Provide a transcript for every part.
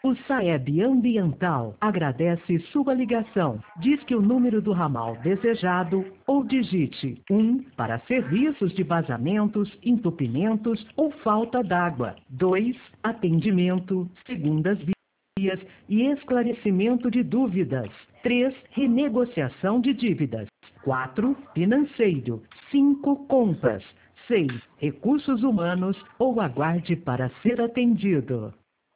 O SAEB Ambiental agradece sua ligação. Disque o número do ramal desejado ou digite 1 para serviços de vazamentos, entupimentos ou falta d'água. 2, atendimento, segundas vias e esclarecimento de dúvidas. 3, renegociação de dívidas. 4, financeiro. 5, compras. 6, recursos humanos ou aguarde para ser atendido.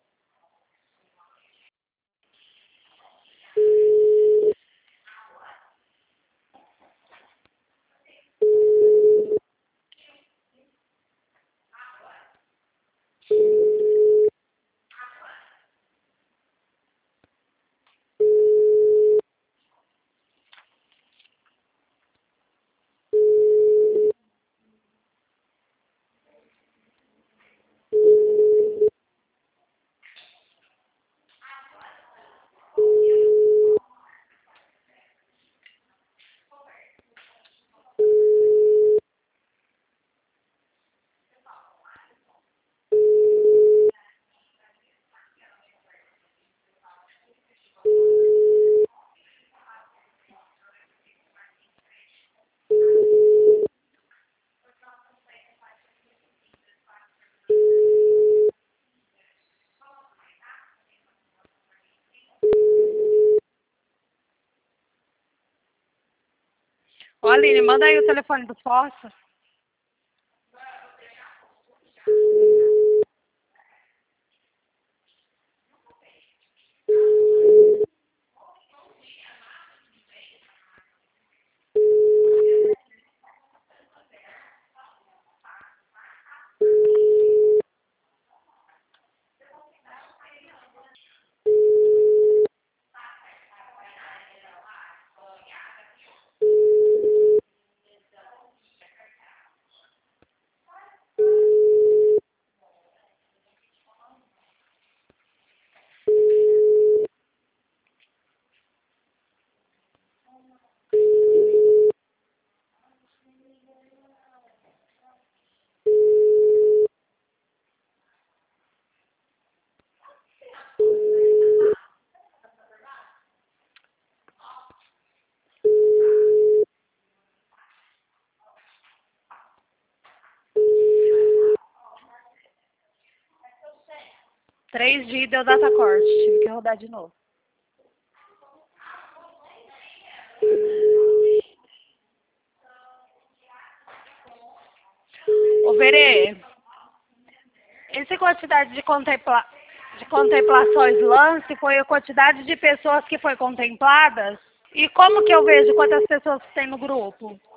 Ô, Aline, manda aí o telefone do Fossa. Três de deu data corte, tive que rodar de novo. Ô, Verê, essa quantidade de contemplações lance foi a quantidade de pessoas que foi contempladas? E como que eu vejo quantas pessoas tem no grupo?